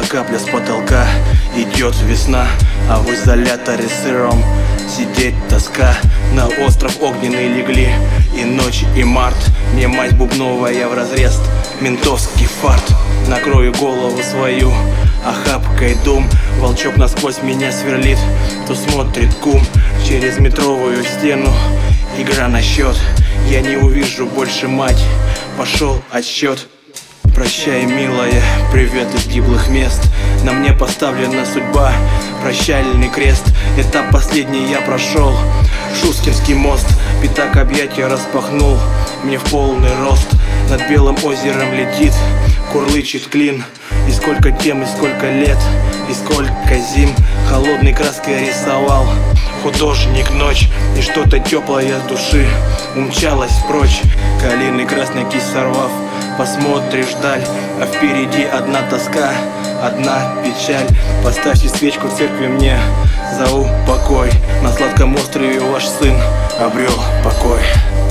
капля с потолка. Идет весна, а в изоляторе сыром сидеть тоска. На остров огненный легли и ночь, и март. Мне мать бубновая вразрез, ментовский фарт. Накрою голову свою охапкой дум. Волчок насквозь меня сверлит, то смотрит кум через метровую стену. Игра на счет, я не увижу больше мать. Пошел отсчет. Прощай, милая, привет из гиблых мест. На мне поставлена судьба, прощальный крест. Этап последний я прошел, Шускинский мост. Пятак объятия распахнул мне в полный рост. Над белым озером летит, курлычет клин. И сколько тем, и сколько лет, и сколько зим холодной краской рисовал художник ночь. И что-то теплое с души умчалось прочь. Калины красной кисть сорвав, посмотришь вдаль, а впереди одна тоска, одна печаль. Поставьте свечку в церкви мне за упокой. На сладком острове ваш сын обрел покой.